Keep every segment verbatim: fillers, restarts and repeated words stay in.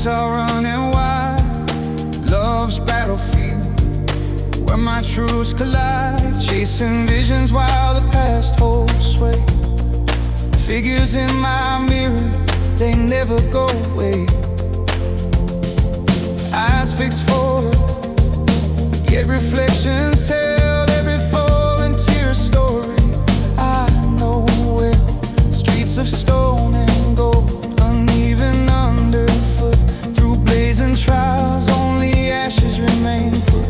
nights are running wild, love's battlefield, where my truths collide, chasing visions while the past holds sway. Figures in my mirror, they never go away. Eyes fixed forward, yet reflections tell every fallen tear a story. I know well, streets of stone and gold, uneven underfoot. Through blazing trials, only ashes remain put.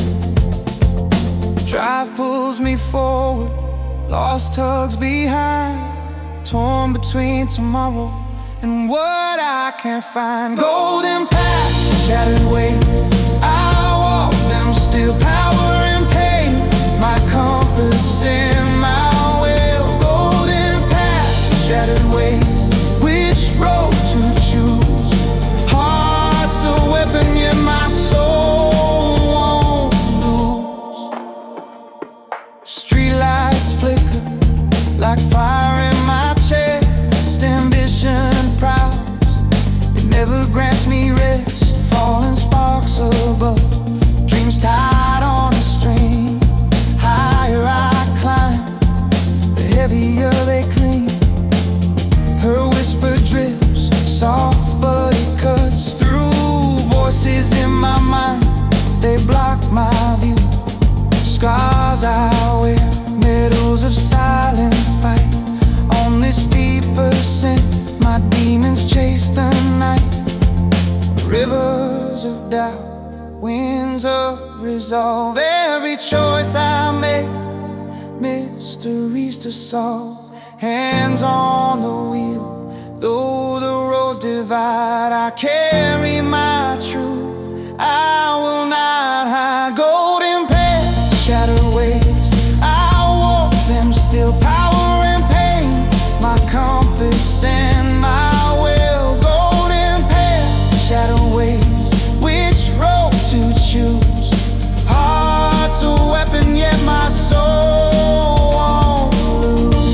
Drive pulls me forward, lost tugs behind, torn between tomorrow and what I can't find. Golden paths, shattered ways, I walk them still. Power and pain, my compass in my will. Golden paths, shattered ways, which road to choose? Heart's a weapon, yet my soul won't lose. Streetlights flicker like fire in my chest. Ambition prowls, it never grants me rest. Falling sparks above, dreams tied on a string. Higher I climb, the heavier they cling. Her whisper drips, soft but it cuts through. Voices in my mind, they block my view. Scars I wear, medals of silent fight. On this deep ascent, my demons chase the night. Rivers of doubt, winds of resolve. Every choice I make, mysteries to solve. Hands on the wheel, though the roads divide, I carry my truth, I will not hide. Golden paths, shattered ways, I walk them still. Power and pain, my compass and my will. Golden paths, shattered ways, which road to choose? Heart's a weapon, yet my soul won't lose.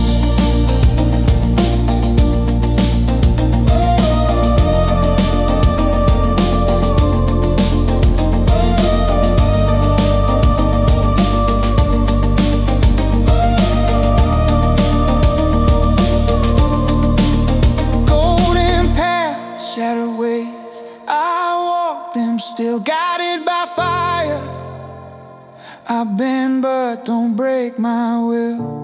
Golden paths, shattered ways, I walk them still, guided by fire. I bend but don't break my will.